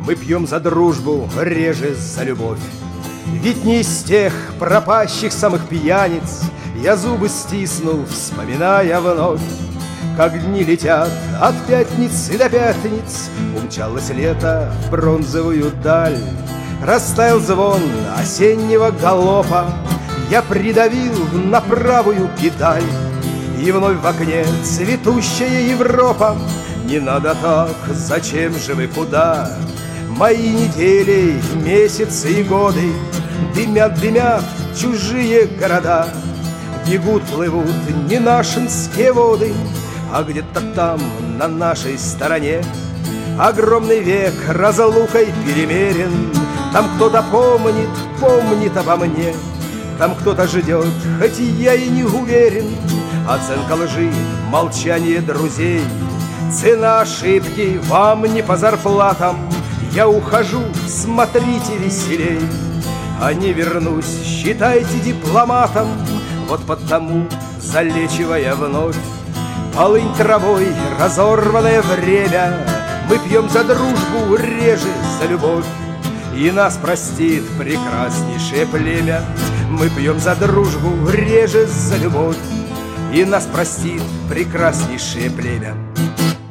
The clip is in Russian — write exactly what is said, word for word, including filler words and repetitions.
Мы пьем за дружбу, реже за любовь. Ведь не из тех пропащих самых пьяниц я зубы стиснул, вспоминая вновь, как дни летят от пятницы до пятниц. Умчалось лето в бронзовую даль, растаял звон осеннего галопа, я придавил на правую педаль, и вновь в окне цветущая Европа. Не надо так, зачем же вы куда? Мои недели, месяцы и годы дымят, дымят чужие города. Бегут, плывут не нашинские воды, а где-то там, на нашей стороне, огромный век разлукой перемерен. Там кто-то помнит, помнит обо мне, там кто-то ждет, хоть я и не уверен. Оценка лжи, молчание друзей, цена ошибки вам не по зарплатам. Я ухожу, смотрите веселей, а не вернусь, считайте дипломатом. Вот потому, залечивая вновь полынь травой разорванное время, мы пьем за дружбу, реже за любовь, и нас простит прекраснейшее племя. Мы пьем за дружбу, реже за любовь, и нас простит прекраснейшее племя.